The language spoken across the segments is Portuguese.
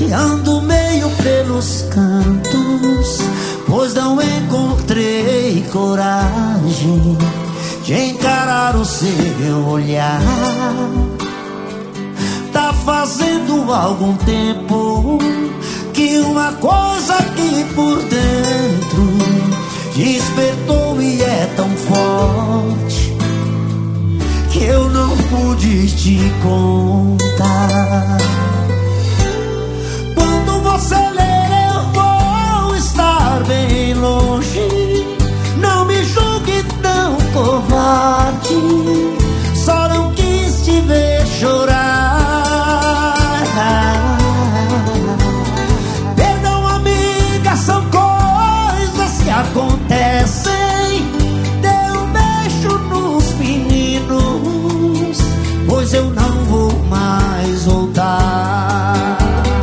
E ando meio pelos cantos, pois não encontrei coragem de encarar o seu olhar. Tá fazendo algum tempo que uma coisa aqui por dentro despertou e é tão forte que eu não pude te contar. Quando você ler eu vou estar bem longe. Não me julgue tão covarde, só não quis te ver chorar. Perdão, amiga, são coisas que acontecem. Dê um beijo nos meninos, pois eu não vou mais voltar.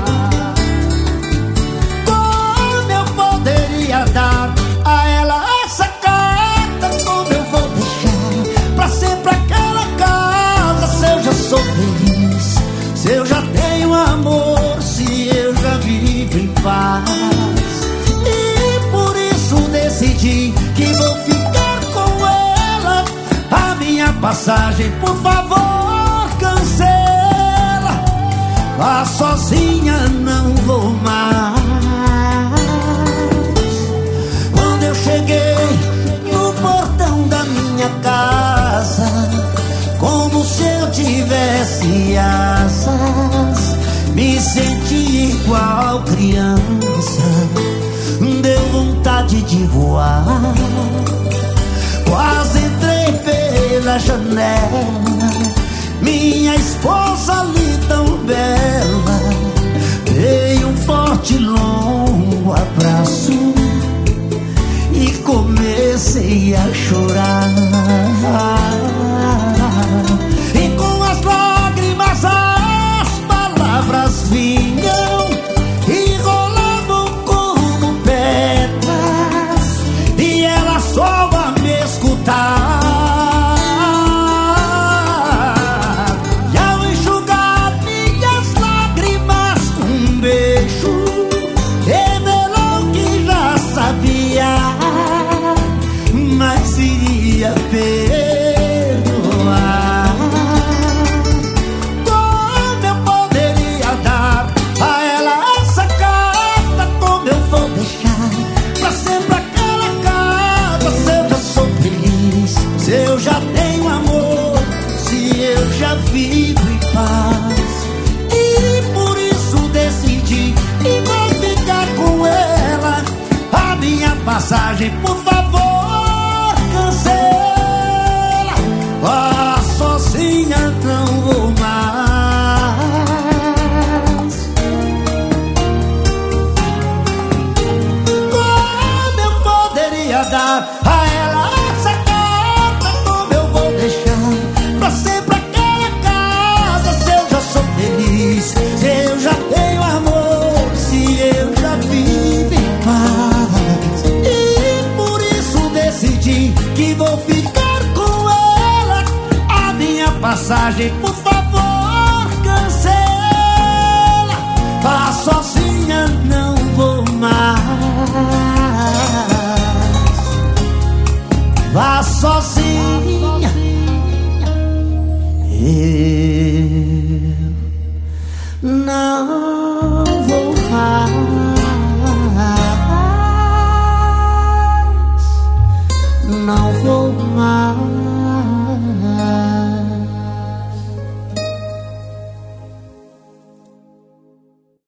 Como eu poderia dar a ela essa carta? Como eu vou deixar pra sempre aquela casa? Se eu já sou feliz, se eu já tenho amor, se eu já vivo em paz. E por isso decidi que vou ficar com ela. A minha passagem, por favor, cancela. Vá sozinha, não vou mais. Quando eu cheguei no portão da minha casa, como se eu tivesse asas, me senti igual criança. Deu vontade de voar. Quase entrei pela janela, minha esposa ali tão bela. Dei um forte longo abraço e comecei a chorar. E com as lágrimas as palavras vinham e rolavam como pedras, e ela só a me escutar. E ao enxugar minhas lágrimas com um beijo, revelou que já sabia, mas iria perdoar. Como eu poderia dar a ela essa carta? Como eu vou deixar pra sempre aquela casa? Se eu já sou feliz, se eu já tenho amor, se eu já vivo em paz. E por isso decidi que vou ficar com ela. A minha passagem, por favor, cancela. Vá sozinha, não vou mais. Como eu poderia dar a ela essa carta? Como eu vou deixar pra sempre aquela casa? Se eu já sou feliz, se eu já tenho amor, se eu já vivo em paz. E por isso decidi que vou ficar com ela. A minha passagem, por favor, cancela. Vá sozinha, não vou mais. Vá sozinha, eu não vou mais. Não vou mais.